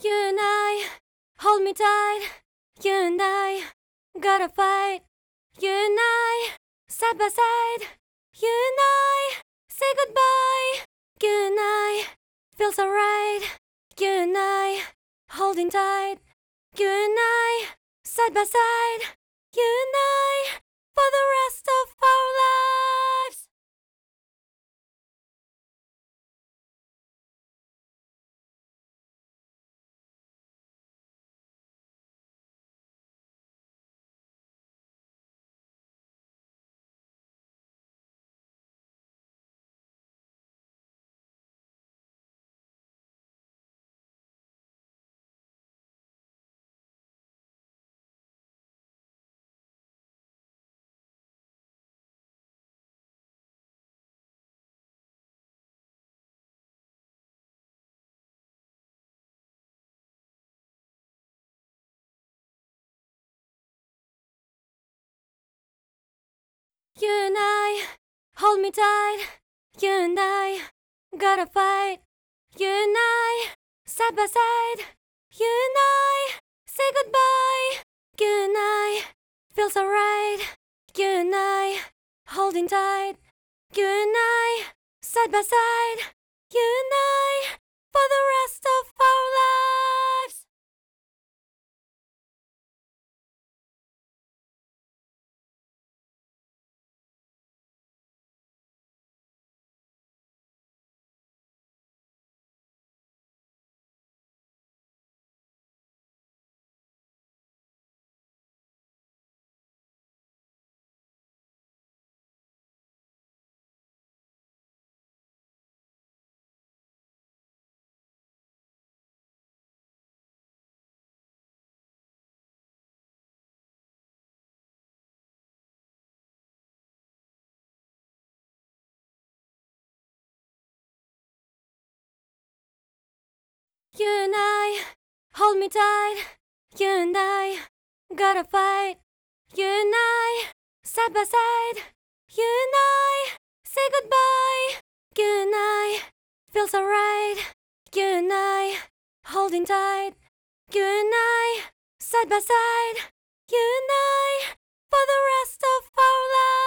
You and I, hold me tight. You and I, gotta fight. You and I, side by side. You and I, say goodbye. You and I, feels alright. You and I, holding tight. You and I, side by side. You and I, for the rest of our lives. You and I, hold me tight. You and I, gotta fight. You and I, side by side. You and I, say goodbye. You and I, feels alright. You and I, holding tight. You and I, side by side. You and I, for the rest of our lives. You and I, hold me tight. You and I, gotta fight. You and I, side by side. You and I, say goodbye. You and I, feels alright. You and I, holding tight. You and I, side by side. You and I, for the rest of our lives.